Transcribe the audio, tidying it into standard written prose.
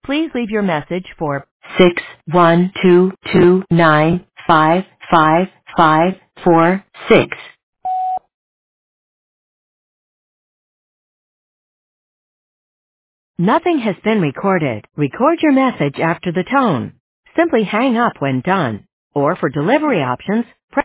Please leave your message for 61229555546. Nothing has been recorded. Record your message after the tone. Simply hang up when done. Or for delivery options, press